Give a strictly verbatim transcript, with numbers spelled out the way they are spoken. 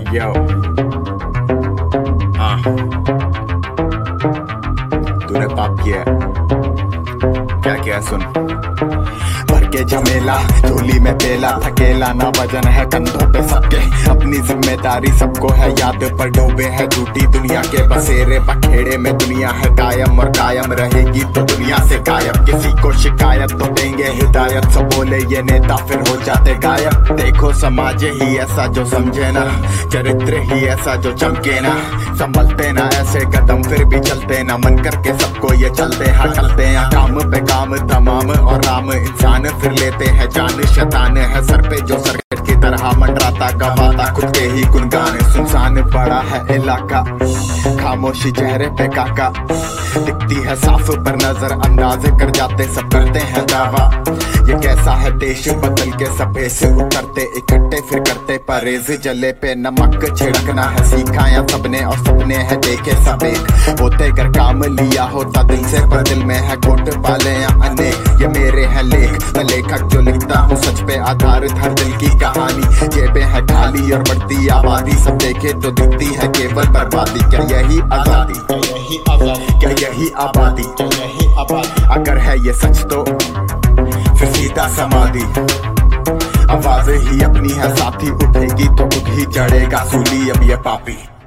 यो हाँ, तूने पाप किया, क्या किया सुन। भर के झमेला झोली में पेला, थकेला ना वजन है कंधों पे सबके, अपनी जिम्मेदारी सबको है याद पर डूबे है झूठी दुनिया के बसेरे बखेड़े में। दुनिया है कायम और कायम रहेगी तो दुनिया से गायब, किसी को शिकायत तो देंगे हिदायत, सब बोले ये नेता फिर हो जाते गायब। देखो समाज ही ऐसा जो समझे ना, चरित्र ही ऐसा जो चमके ना, संभलते ना ऐसे कदम फिर भी चलते ना, मन करके सबको ये चलते हाँ चलते हैं काम पे काम तमाम और राम इंसान फिर लेते हैं जान। शैतान है सर पे जो सर्किट की तरह मंडराता गवाता खुद के ही गुनगान। सुनसान पड़ा है इलाका, खामोशी चेहरे पे काका, दिखती है साफ पर नजर अंदाज कर जाते सब करते हैं दावा। ये कैसा है देश बदल के सफे से उतरते इकट्ठे फिर करते परहेज, जले पे नमक छिड़कना है सिखाया सबने और सबने है देखे सब एक होते कर काम लिया होता दिल से, पर दिल में है खोट पाले या अनेक। ये मेरे है लेख, मैं लेखक जो लिखता हूँ सच पे आधारित हर दिल की कहानी। जेबें है खाली और बढ़ती आबादी, सब देखे तो दिखती है केवल बर्बादी। क्या यही आजादी, क्या यही आबादी, अगर है ये सच तो फिर सीधा समाधि। आवाज ही अपनी है साथी, उठेगी तो खुद ही चढ़ेगा सूली अब ये पापी।